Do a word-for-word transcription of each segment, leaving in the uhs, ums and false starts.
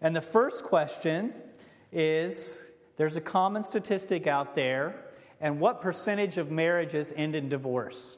And the first question is, there's a common statistic out there, and what percentage of marriages end in divorce?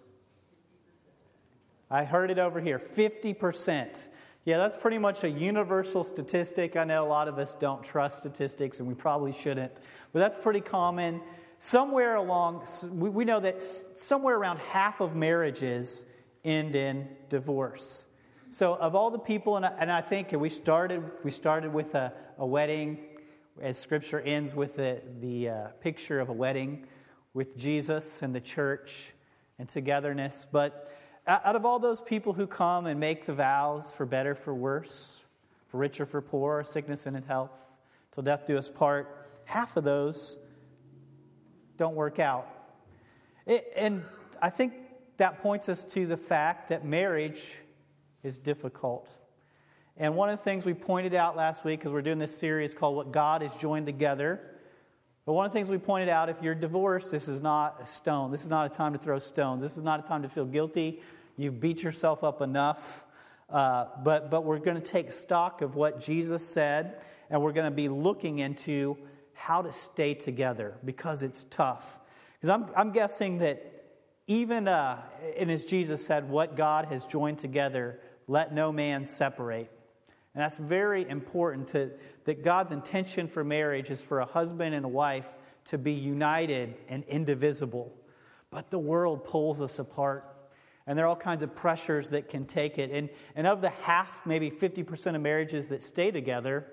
I heard it over here, fifty percent. Yeah, that's pretty much a universal statistic. I know a lot of us don't trust statistics, and we probably shouldn't. But that's pretty common. Somewhere along, we know that somewhere around half of marriages end in divorce. So of all the people, and I, and I think we started we started with a, a wedding, as Scripture ends with the, the uh, picture of a wedding with Jesus and the church and togetherness. But out of all those people who come and make the vows for better, for worse, for richer, for poorer, sickness and in health, till death do us part, half of those don't work out. It, and I think that points us to the fact that marriage is difficult. And one of the things we pointed out last week, because we're doing this series called What God Has Joined Together, but one of the things we pointed out, if you're divorced, this is not a stone. This is not a time to throw stones. This is not a time to feel guilty. You've beat yourself up enough. Uh, but, but we're going to take stock of what Jesus said, and we're going to be looking into how to stay together, because it's tough. Because I'm, I'm guessing that even, uh, and as Jesus said, what God has joined together, let no man separate. And that's very important, to, that God's intention for marriage is for a husband and a wife to be united and indivisible. But the world pulls us apart. And there are all kinds of pressures that can take it. And, and of the half, maybe fifty percent of marriages that stay together,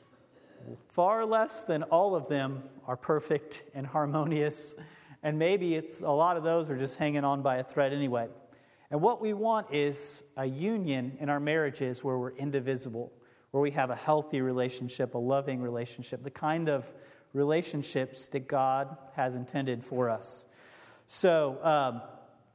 far less than all of them are perfect and harmonious. And maybe it's a lot of those are just hanging on by a thread anyway. And what we want is a union in our marriages where we're indivisible, where we have a healthy relationship, a loving relationship, the kind of relationships that God has intended for us. So, um,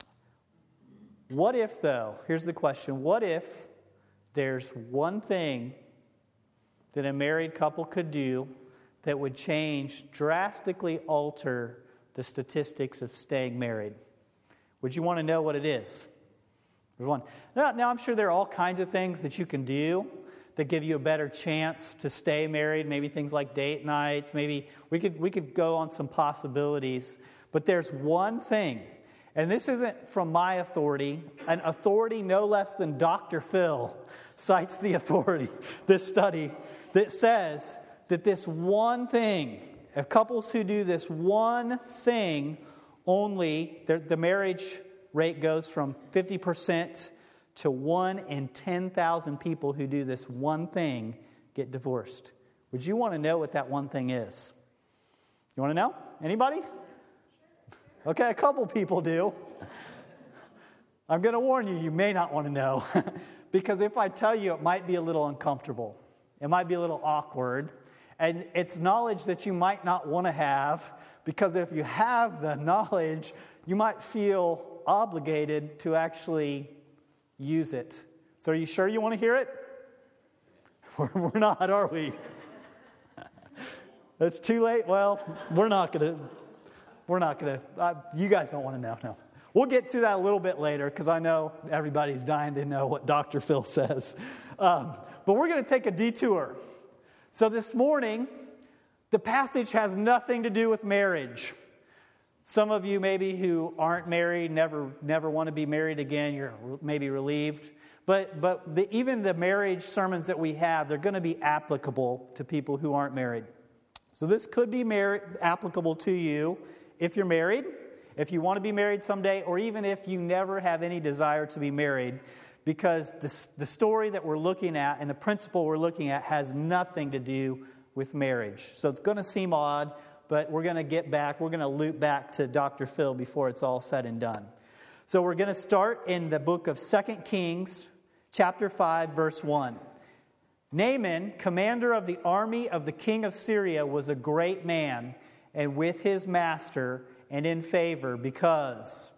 what if, though, here's the question, what if there's one thing that a married couple could do that would change, drastically alter the statistics of staying married? Would you want to know what it is? There's one. Now, now, I'm sure there are all kinds of things that you can do that give you a better chance to stay married. Maybe things like date nights. Maybe we could we could go on some possibilities. But there's one thing, and this isn't from my authority. An authority no less than Doctor Phil cites the authority, this study, that says that this one thing, if couples who do this one thing only, the, the marriage rate goes from fifty percent to one in ten thousand people who do this one thing get divorced. Would you want to know what that one thing is? You want to know? Anybody? Okay, a couple people do. I'm going to warn you, you may not want to know. Because if I tell you, it might be a little uncomfortable. It might be a little awkward. And it's knowledge that you might not want to have, because if you have the knowledge, you might feel obligated to actually use it. So are you sure you want to hear it? We're, we're not, are we? It's too late? Well, we're not going to. We're not going to. Uh, you guys don't want to know, no. We'll get to that a little bit later, because I know everybody's dying to know what Doctor Phil says. Um, but we're going to take a detour. So this morning, the passage has nothing to do with marriage. Some of you maybe who aren't married, never never want to be married again, you're maybe relieved. But but the, even the marriage sermons that we have, they're going to be applicable to people who aren't married. So this could be mar- applicable to you if you're married, if you want to be married someday, or even if you never have any desire to be married, because the, the story that we're looking at and the principle we're looking at has nothing to do with marriage. So it's going to seem odd, but we're going to get back, we're going to loop back to Doctor Phil before it's all said and done. So we're going to start in the book of Second Kings, chapter five, verse one. Naaman, commander of the army of the king of Syria, was a great man, and with his master and in favor, because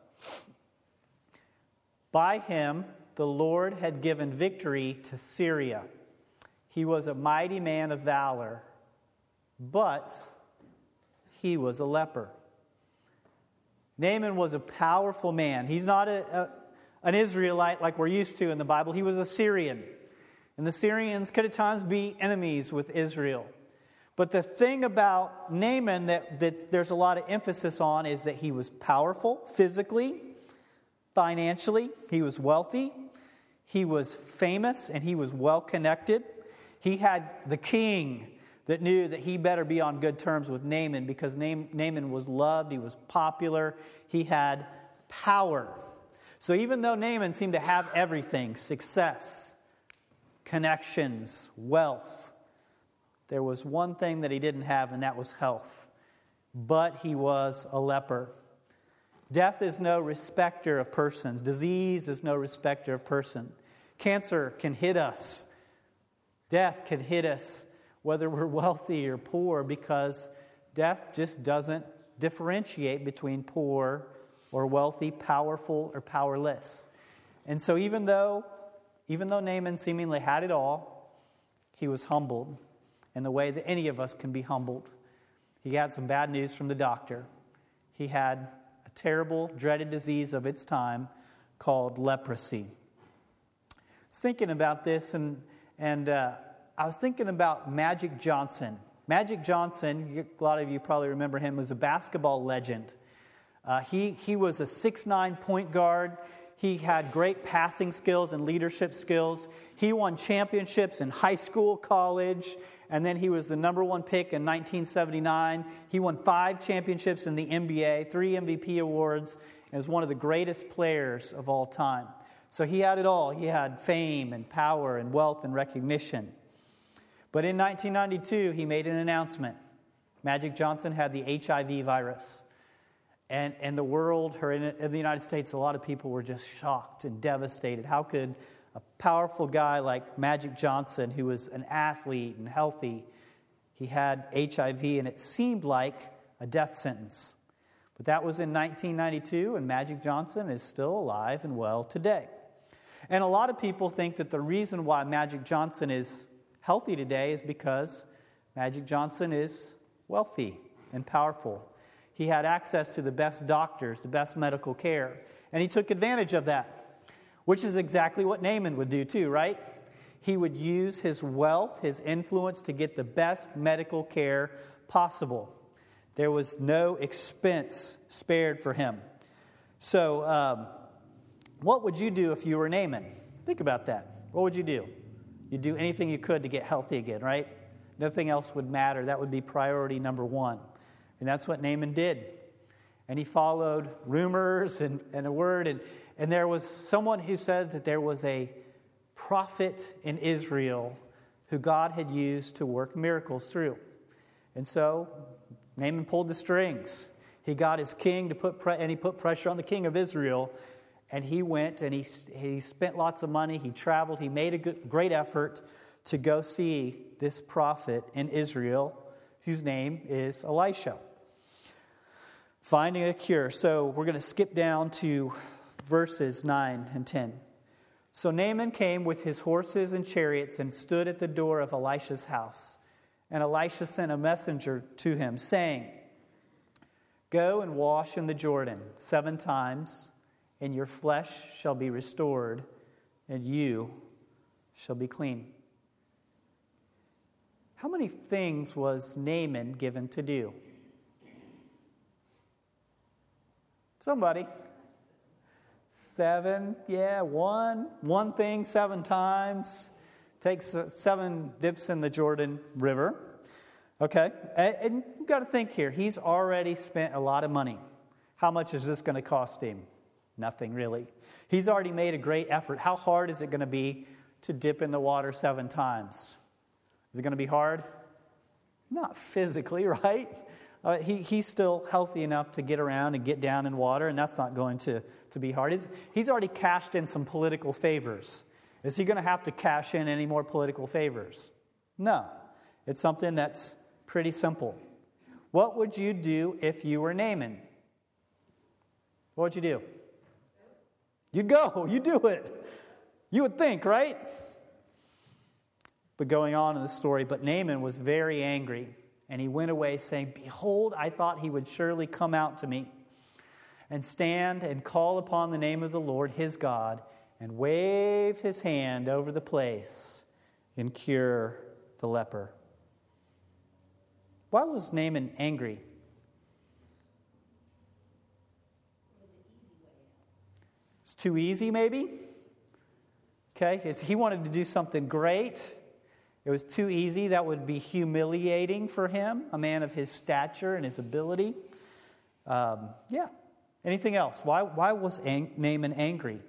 by him the Lord had given victory to Syria. He was a mighty man of valor, but he was a leper. Naaman was a powerful man. He's not a, a, an Israelite like we're used to in the Bible. He was a Syrian. And the Syrians could at times be enemies with Israel. But the thing about Naaman that, that there's a lot of emphasis on is that he was powerful physically, financially. He was wealthy. He was famous and he was well connected. He had the king that knew that he better be on good terms with Naaman because Naaman was loved. He was popular. He had power. So even though Naaman seemed to have everything, success, connections, wealth, there was one thing that he didn't have, and that was health. But he was a leper. Death is no respecter of persons. Disease is no respecter of person. Cancer can hit us. Death can hit us whether we're wealthy or poor, because death just doesn't differentiate between poor or wealthy, powerful or powerless. And so even though, even though Naaman seemingly had it all, he was humbled in the way that any of us can be humbled. He had some bad news from the doctor. He had a terrible, dreaded disease of its time called leprosy. I was thinking about this, and and uh, I was thinking about Magic Johnson. Magic Johnson, a lot of you probably remember him, was a basketball legend. Uh, he he was a six nine point guard. He had great passing skills and leadership skills. He won championships in high school, college, and then he was the number one pick in nineteen seventy-nine. He won five championships in the N B A, three M V P awards, and was one of the greatest players of all time. So he had it all. He had fame and power and wealth and recognition. But in nineteen ninety-two, he made an announcement. Magic Johnson had the H I V virus. And in the world, or in, in the United States, a lot of people were just shocked and devastated. How could a powerful guy like Magic Johnson, who was an athlete and healthy, he had H I V, and it seemed like a death sentence. But that was in nineteen ninety-two, and Magic Johnson is still alive and well today. And a lot of people think that the reason why Magic Johnson is healthy today is because Magic Johnson is wealthy and powerful. He had access to the best doctors, the best medical care, and he took advantage of that, which is exactly what Naaman would do too, right? He would use his wealth, his influence to get the best medical care possible. There was no expense spared for him. So, um, what would you do if you were Naaman? Think about that. What would you do? You'd do anything you could to get healthy again, right? Nothing else would matter. That would be priority number one. And that's what Naaman did. And he followed rumors and, and a word. And, and there was someone who said that there was a prophet in Israel who God had used to work miracles through. And so Naaman pulled the strings. He got his king to put pre- and he put pressure on the king of Israel. And he went and he he spent lots of money. He traveled. He made a good, great effort to go see this prophet in Israel, whose name is Elisha. Finding a cure. So we're going to skip down to verses nine and ten. So Naaman came with his horses and chariots and stood at the door of Elisha's house. And Elisha sent a messenger to him, saying, "Go and wash in the Jordan seven times, and your flesh shall be restored, and you shall be clean." How many things was Naaman given to do? Somebody. Seven, yeah, one. One thing seven times. Takes seven dips in the Jordan River. Okay, and you've got to think here. He's already spent a lot of money. How much is this going to cost him? Nothing, really. He's already made a great effort. How hard is it going to be to dip in the water seven times? Is it going to be hard? Not physically, right? Uh, he, he's still healthy enough to get around and get down in water, and that's not going to, to be hard. He's, he's already cashed in some political favors. Is he going to have to cash in any more political favors? No. It's something that's pretty simple. What would you do if you were Naaman? What would you do? You'd go. You'd do it. You would think, right? But going on in the story, but Naaman was very angry. And he went away saying, "Behold, I thought he would surely come out to me and stand and call upon the name of the Lord his God and wave his hand over the place, and cure the leper. Why was Naaman angry? It's too easy, maybe? Okay, it's, he wanted to do something great. It was too easy. That would be humiliating for him, a man of his stature and his ability. Um, yeah. Anything else? Why, why was Ang- Naaman angry?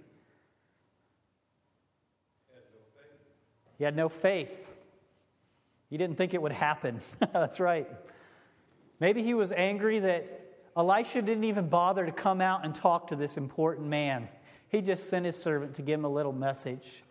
He had no faith. He didn't think it would happen. That's right. Maybe he was angry that Elisha didn't even bother to come out and talk to this important man. He just sent his servant to give him a little message.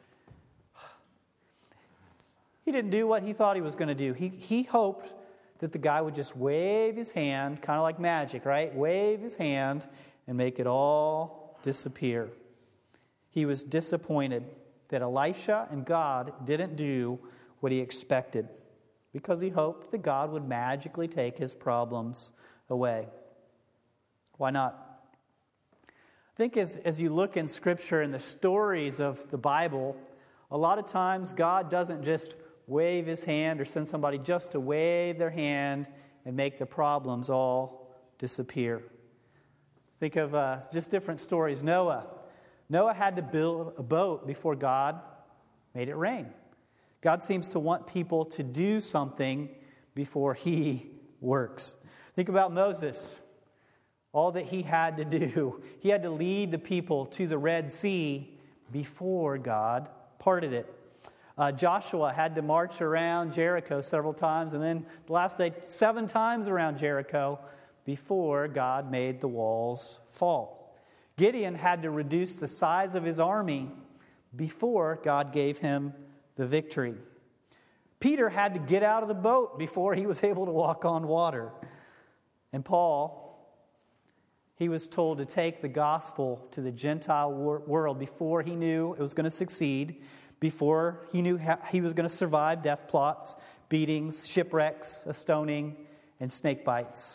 He didn't do what he thought he was going to do. He, he hoped that the guy would just wave his hand, kind of like magic, right? Wave his hand and make it all disappear. He was disappointed that Elisha and God didn't do what he expected because he hoped that God would magically take his problems away. Why not? I think as, as you look in Scripture and the stories of the Bible, a lot of times God doesn't just wave his hand or send somebody just to wave their hand and make the problems all disappear. Think of uh, just different stories. Noah. Noah had to build a boat before God made it rain. God seems to want people to do something before he works. Think about Moses. All that he had to do. He had to lead the people to the Red Sea before God parted it. Uh, Joshua had to march around Jericho several times, and then the last day, seven times around Jericho before God made the walls fall. Gideon had to reduce the size of his army before God gave him the victory. Peter had to get out of the boat before he was able to walk on water. And Paul, he was told to take the gospel to the Gentile wor- world before he knew it was going to succeed, before he knew how he was going to survive death plots, beatings, shipwrecks, a stoning, and snake bites.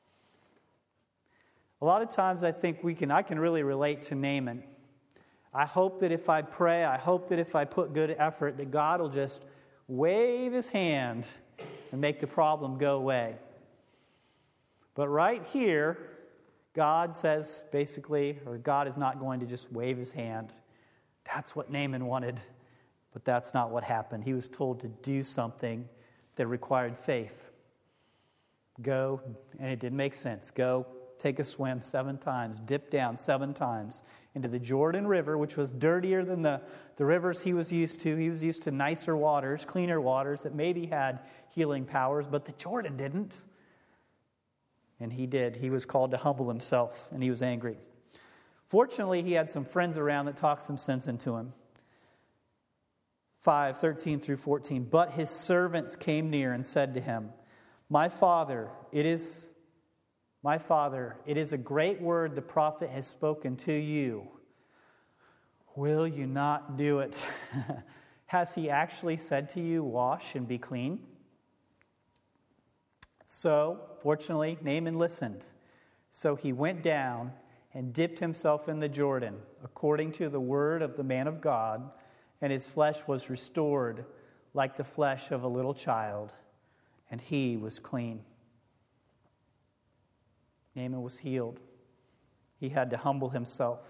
A lot of times I think we can, I can really relate to Naaman. I hope that if I pray, I hope that if I put good effort, that God will just wave his hand and make the problem go away. But right here, God says basically, or God is not going to just wave his hand. That's what Naaman wanted, but that's not what happened. He was told to do something that required faith. Go, and it didn't make sense. Go, take a swim seven times, dip down seven times into the Jordan River, which was dirtier than the, the rivers he was used to. He was used to nicer waters, cleaner waters that maybe had healing powers, but the Jordan didn't. And he did. He was called to humble himself, and he was angry. Fortunately, he had some friends around that talked some sense into him. five, thirteen through fourteen. But his servants came near and said to him, My father, it is... My father, it is a great word the prophet has spoken to you. Will you not do it? Has he actually said to you, wash and be clean? So, fortunately, Naaman listened. So he went down and dipped himself in the Jordan, according to the word of the man of God, and his flesh was restored like the flesh of a little child, and he was clean. Naaman was healed. He had to humble himself.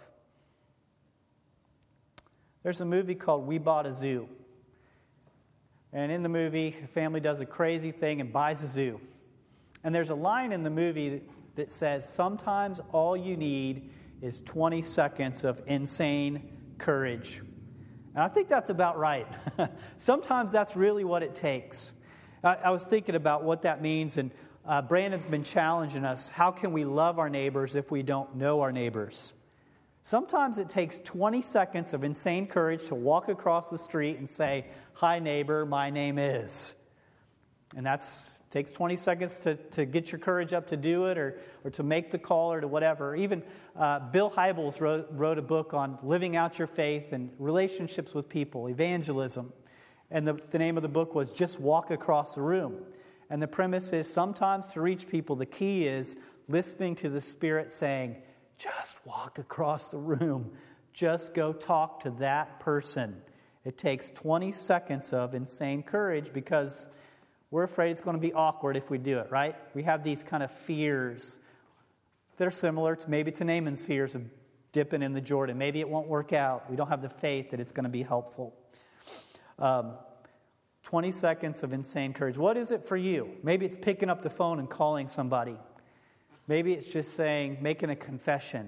There's a movie called We Bought a Zoo. And in the movie, a family does a crazy thing and buys a zoo. And there's a line in the movie that says, sometimes all you need is twenty seconds of insane courage. And I think that's about right. Sometimes that's really what it takes. I, I was thinking about what that means, and Uh, Brandon's been challenging us. How can we love our neighbors if we don't know our neighbors? Sometimes it takes twenty seconds of insane courage to walk across the street and say, Hi, neighbor, my name is. And that takes twenty seconds to, to get your courage up to do it or, or to make the call or to whatever. Even uh, Bill Hybels wrote, wrote a book on living out your faith and relationships with people, evangelism. And the, the name of the book was Just Walk Across the Room. And the premise is sometimes to reach people, the key is listening to the Spirit saying, just walk across the room. Just go talk to that person. It takes twenty seconds of insane courage because we're afraid it's going to be awkward if we do it, right? We have these kind of fears. They're similar to maybe to Naaman's fears of dipping in the Jordan. Maybe it won't work out. We don't have the faith that it's going to be helpful. Um, twenty seconds of insane courage. What is it for you? Maybe it's picking up the phone and calling somebody. Maybe it's just saying, making a confession.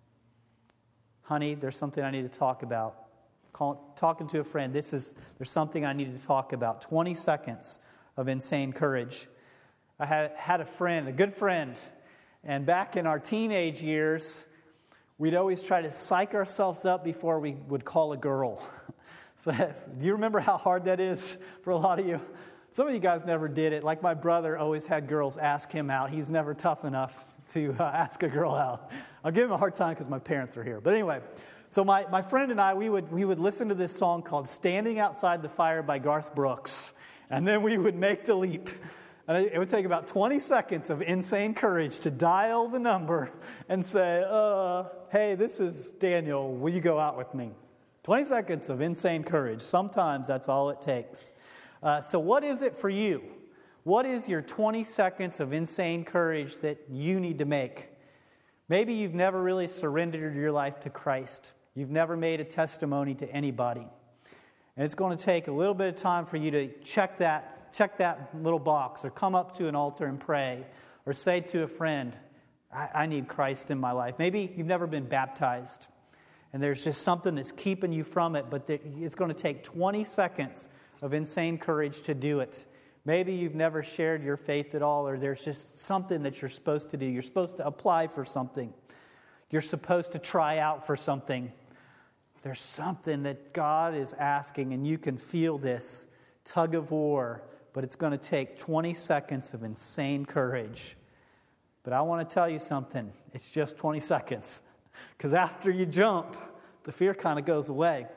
Honey, there's something I need to talk about. Call, talking to a friend. This is, there's something I need to talk about. twenty seconds of insane courage. I had, had a friend, a good friend, and back in our teenage years, we'd always try to psych ourselves up before we would call a girl. So do you remember how hard that is for a lot of you? Some of you guys never did it. Like my brother always had girls ask him out. He's never tough enough to uh, ask a girl out. I'll give him a hard time because my parents are here. But anyway, so my, my friend and I, we would we would listen to this song called Standing Outside the Fire by Garth Brooks. And then we would make the leap. And it would take about twenty seconds of insane courage to dial the number and say, uh, hey, this is Daniel. Will you go out with me? twenty seconds of insane courage. Sometimes that's all it takes. Uh, so what is it for you? What is your twenty seconds of insane courage that you need to make? Maybe you've never really surrendered your life to Christ. You've never made a testimony to anybody. And it's going to take a little bit of time for you to check that, check that little box, or come up to an altar and pray, or say to a friend, I, I need Christ in my life. Maybe you've never been baptized, and there's just something that's keeping you from it, but it's going to take twenty seconds of insane courage to do it. Maybe you've never shared your faith at all, or there's just something that you're supposed to do. You're supposed to apply for something. You're supposed to try out for something. There's something that God is asking, and you can feel this tug of war, but it's going to take twenty seconds of insane courage. But I want to tell you something. It's just twenty seconds. Because after you jump, the fear kind of goes away.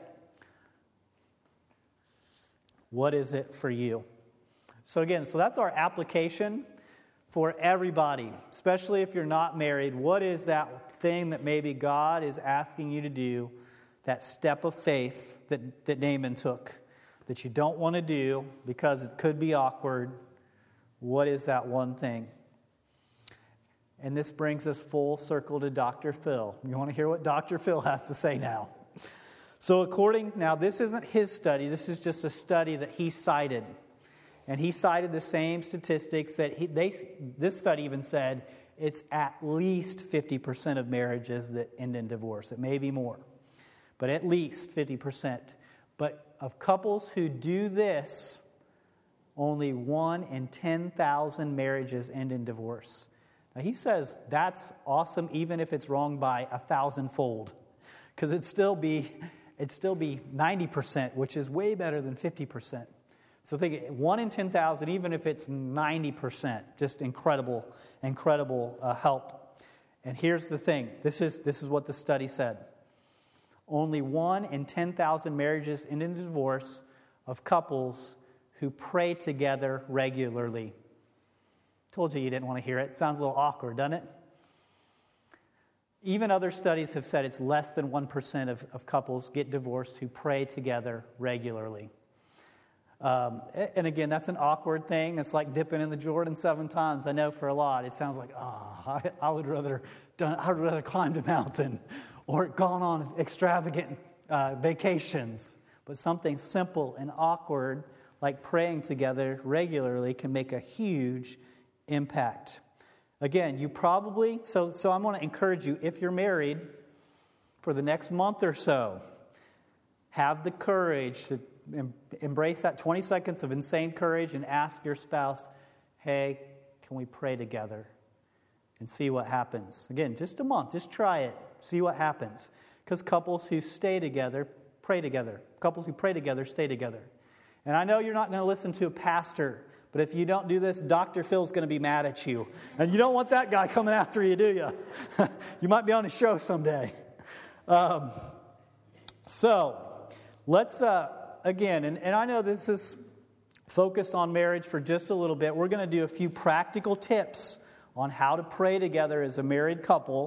What is it for you? So again, so that's our application for everybody, especially if you're not married. What is that thing that maybe God is asking you to do, that step of faith that, that Naaman took, that you don't want to do because it could be awkward? What is that one thing? And this brings us full circle to Doctor Phil. You want to hear what Doctor Phil has to say now? So according, now this isn't his study, this is just a study that he cited. And he cited the same statistics that he, they, this study even said it's at least fifty percent of marriages that end in divorce. It may be more, but at least fifty percent. But of couples who do this, only one in ten thousand marriages end in divorce. Now he says that's awesome even if it's wrong by a thousandfold, because it'd still be, it'd still be ninety percent, which is way better than fifty percent. So think one in ten thousand, even if it's ninety percent, just incredible, incredible uh, help. And here's the thing. This is, this is what the study said. Only one in ten thousand marriages end in divorce of couples who pray together regularly. Told you you didn't want to hear it. Sounds a little awkward, doesn't it? Even other studies have said it's less than one percent of, of couples get divorced who pray together regularly. Um, and again, that's an awkward thing. It's like dipping in the Jordan seven times. I know for a lot, it sounds like, oh, I, I would rather done, I would rather climbed a mountain or gone on extravagant uh, vacations. But something simple and awkward, like praying together regularly, can make a huge impact. Again, you probably, so, so I'm going to encourage you, if you're married, for the next month or so, have the courage to em- embrace that twenty seconds of insane courage and ask your spouse, hey, can we pray together? And see what happens. Again, just a month, just try it, see what happens. Because couples who stay together, pray together. Couples who pray together, stay together. And I know you're not going to listen to a pastor, but if you don't do this, Doctor Phil's going to be mad at you. And you don't want that guy coming after you, do you? You might be on his show someday. Um, so, let's, uh, again, and, and I know this is focused on marriage for just a little bit. We're going to do a few practical tips on how to pray together as a married couple.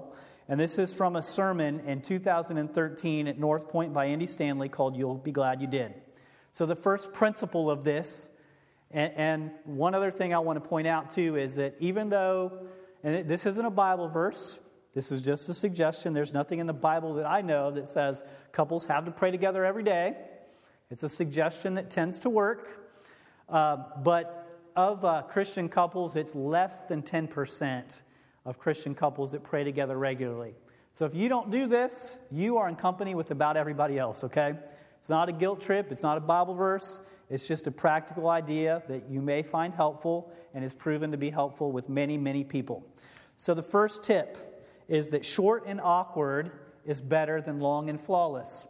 And this is from a sermon in two thousand thirteen at North Point by Andy Stanley called You'll Be Glad You Did. So the first principle of this, and, and one other thing I want to point out too, is that even though, and this isn't a Bible verse, this is just a suggestion. There's nothing in the Bible that I know that says couples have to pray together every day. It's a suggestion that tends to work. Uh, but of uh, Christian couples, it's less than ten percent of Christian couples that pray together regularly. So if you don't do this, you are in company with about everybody else, okay? It's not a guilt trip. It's not a Bible verse. It's just a practical idea that you may find helpful and is proven to be helpful with many, many people. So the first tip is that short and awkward is better than long and flawless.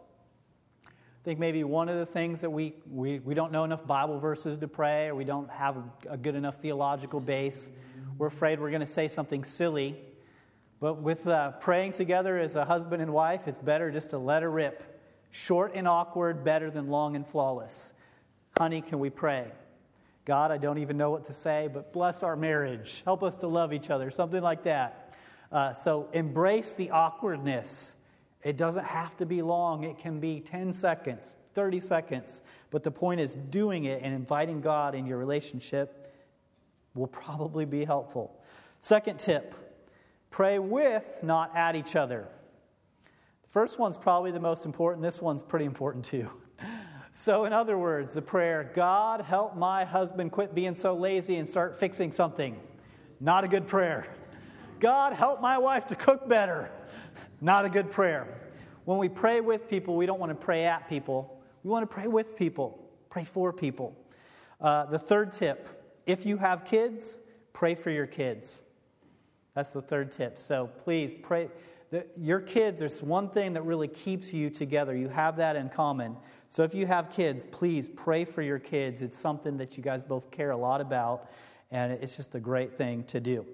I think maybe one of the things that we, we, we don't know enough Bible verses to pray, or we don't have a, a good enough theological base. We're afraid we're going to say something silly. But with uh, praying together as a husband and wife, it's better just to let her rip. Short and awkward, better than long and flawless. Honey, can we pray? God, I don't even know what to say, but bless our marriage. Help us to love each other, something like that. Uh, so embrace the awkwardness. It doesn't have to be long. It can be ten seconds, thirty seconds. But the point is doing it and inviting God in your relationship will probably be helpful. Second tip, pray with, not at each other. The first one's probably the most important. This one's pretty important too. So in other words, the prayer, God, help my husband quit being so lazy and start fixing something. Not a good prayer. God, help my wife to cook better. Not a good prayer. When we pray with people, we don't want to pray at people. We want to pray with people, pray for people. Uh, the third tip, if you have kids, pray for your kids. That's the third tip. So please pray. The, your kids, there's one thing that really keeps you together. You have that in common. So if you have kids, please pray for your kids. It's something that you guys both care a lot about, and it's just a great thing to do.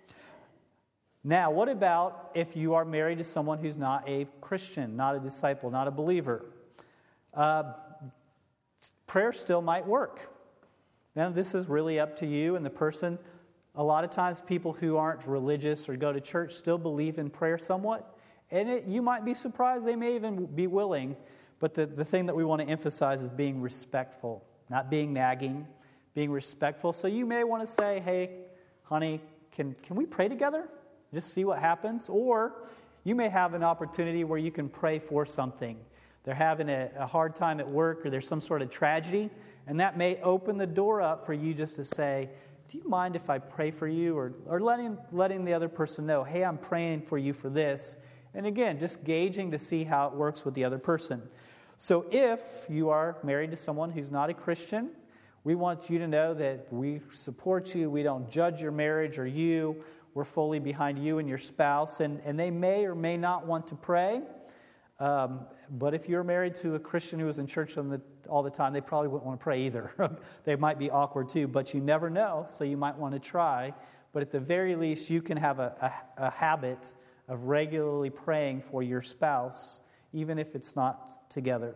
Now, what about if you are married to someone who's not a Christian, not a disciple, not a believer? Uh, prayer still might work. Now, this is really up to you and the person. A lot of times people who aren't religious or go to church still believe in prayer somewhat. And it, you might be surprised they may even be willing. But the, the thing that we want to emphasize is being respectful, not being nagging, being respectful. So you may want to say, hey, honey, can, can we pray together? Just see what happens. Or you may have an opportunity where you can pray for something. They're having a, a hard time at work, or there's some sort of tragedy, and that may open the door up for you just to say, do you mind if I pray for you? Or, or letting, letting the other person know, hey, I'm praying for you for this. And again, just gauging to see how it works with the other person. So if you are married to someone who's not a Christian, we want you to know that we support you. We don't judge your marriage or you. We're fully behind you and your spouse. And, and they may or may not want to pray. Um, but if you're married to a Christian who is in church on the, all the time, they probably wouldn't want to pray either. They might be awkward too, but you never know, so you might want to try. But at the very least, you can have a, a, a habit of regularly praying for your spouse, even if it's not together.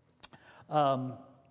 Um,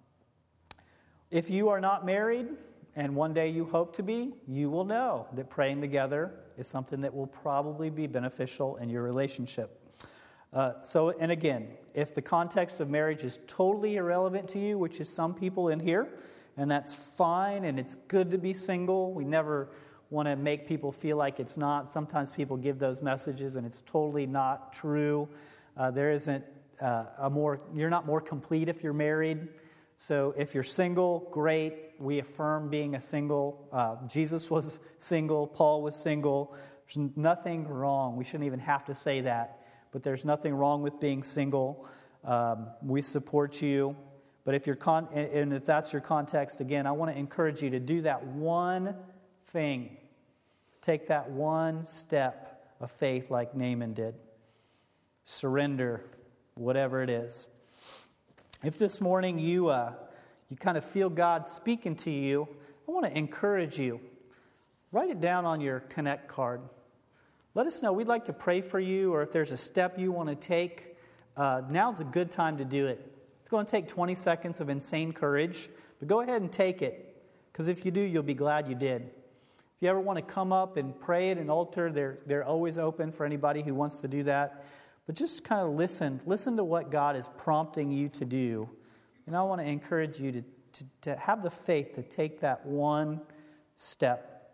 if you are not married, and one day you hope to be, you will know that praying together is something that will probably be beneficial in your relationship. Uh, so, and again, if the context of marriage is totally irrelevant to you, which is some people in here, and that's fine, and it's good to be single. We never want to make people feel like it's not. Sometimes people give those messages, and it's totally not true. Uh, there isn't uh, a more, you're not more complete if you're married. So if you're single, great. We affirm being a single. Uh, Jesus was single. Paul was single. There's nothing wrong. We shouldn't even have to say that. But there's nothing wrong with being single. Um, we support you. But if you're con- and if that's your context, again, I want to encourage you to do that one thing. Take that one step of faith like Naaman did. Surrender, whatever it is. If this morning you uh, you kind of feel God speaking to you, I want to encourage you. Write it down on your Connect card. Let us know. We'd like to pray for you, or if there's a step you want to take, uh, now's a good time to do it. It's going to take twenty seconds of insane courage, but go ahead and take it, because if you do, you'll be glad you did. If you ever want to come up and pray at an altar, they're, they're always open for anybody who wants to do that. But just kind of listen. Listen to what God is prompting you to do. And I want to encourage you to, to, to have the faith to take that one step.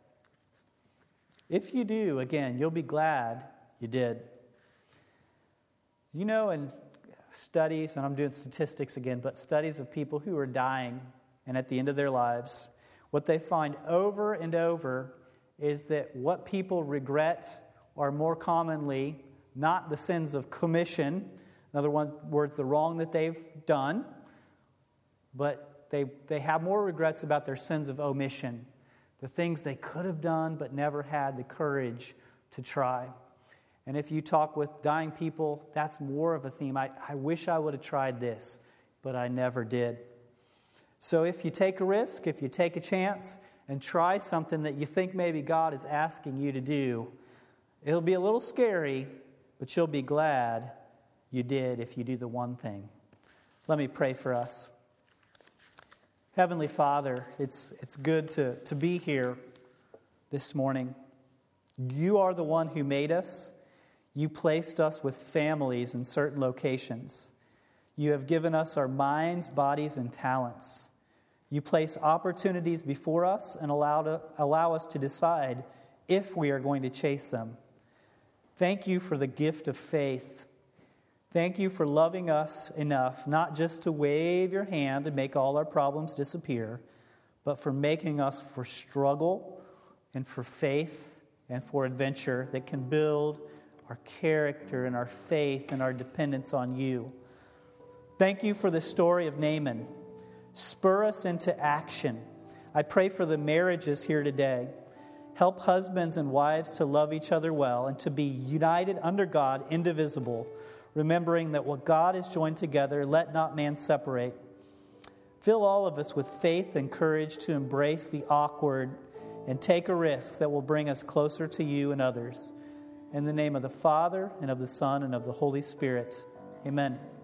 If you do, again, you'll be glad you did. You know, in studies, and I'm doing statistics again, but studies of people who are dying and at the end of their lives, what they find over and over is that what people regret are more commonly not the sins of commission, in other words, the wrong that they've done, but they, they have more regrets about their sins of omission, the things they could have done but never had the courage to try. And if you talk with dying people, that's more of a theme. I, I wish I would have tried this, but I never did. So if you take a risk, if you take a chance and try something that you think maybe God is asking you to do, it'll be a little scary, but you'll be glad you did if you do the one thing. Let me pray for us. Heavenly Father, it's it's good to, to be here this morning. You are the one who made us. You placed us with families in certain locations. You have given us our minds, bodies, and talents. You place opportunities before us and allow, to, allow us to decide if we are going to chase them. Thank you for the gift of faith. Thank you for loving us enough not just to wave your hand and make all our problems disappear, but for making us for struggle and for faith and for adventure that can build our character and our faith and our dependence on you. Thank you for the story of Naaman. Spur us into action. I pray for the marriages here today. Help husbands and wives to love each other well and to be united under God, indivisible, remembering that what God has joined together, let not man separate. Fill all of us with faith and courage to embrace the awkward and take a risk that will bring us closer to you and others. In the name of the Father, and of the Son, and of the Holy Spirit. Amen.